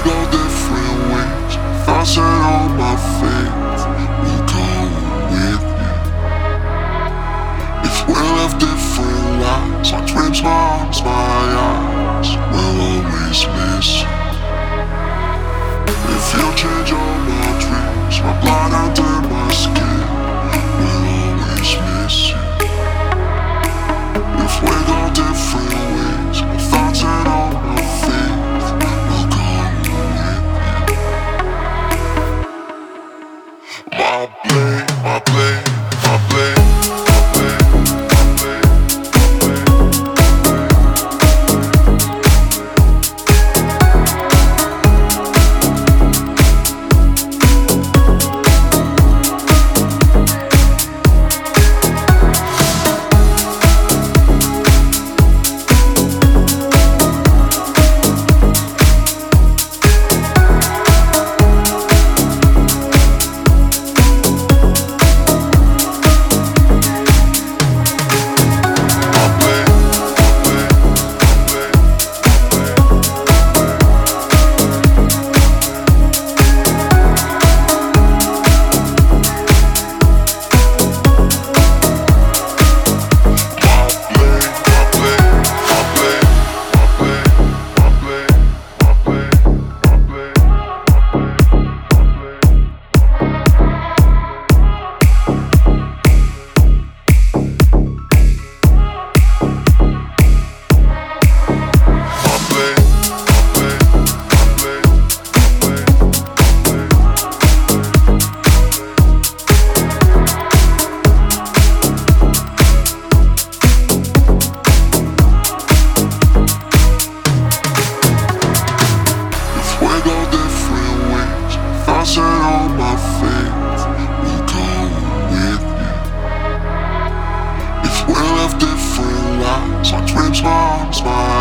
go different ways, thoughts and all my faith will come with you. If we're left different lives, my dreams, my arms, my eyes will always miss you. If you change all my dreams, my blood under my skin will always miss you. If we go different ways, my thoughts and all my faith will come with you. My blade, my blade, my blade. Thoughts and all my faith will come with you. If we're left different lives, my dreams, my arms, my